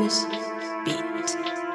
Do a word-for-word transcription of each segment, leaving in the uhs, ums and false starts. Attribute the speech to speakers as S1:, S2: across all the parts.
S1: Venus Beat.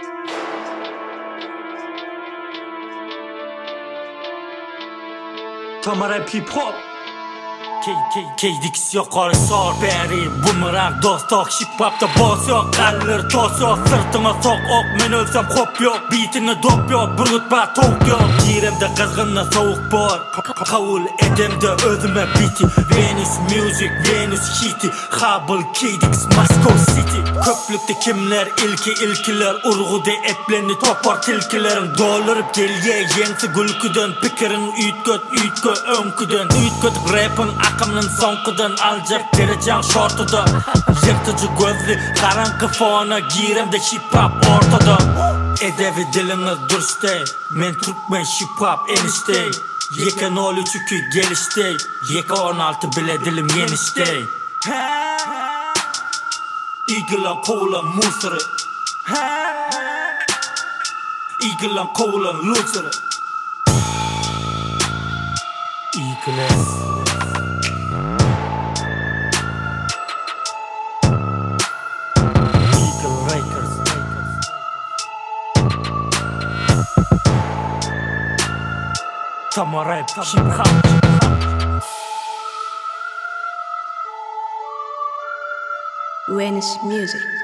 S2: Tamara hip hop. Keydik yukarı sor beri Bumerang dost yok hip-hop'ta boss yok Kallir toz yok sırtıma sok ok Men ölsem hop yok Beatini dop yok Burgutma tok yok Giremde kızgınla soğuk bor Kavul edemde özüme biti Venus music, Venus hiti Hubble keydik Moscow city Köplükte kimler ilki ilkiler Urgude epleni topar tilkilerin Dolurıp gelye yensi gülküden Pikirin üytgöt üytgö önküden Üytgöt rapın akımının sonkudan Alacak dereceğin şortuda Yırtıcı gözlü karanlık fona Giremde hip hop ortada Edevi diliniz dürste Men Türkmen hip hop enişte Yeke nol üç iki gelişte Yeke on altı bile dilim yenişte İgılan kovulan musırı İgılan kovulan loser'ı İgılan Tamara hip hop.
S1: Venus Music.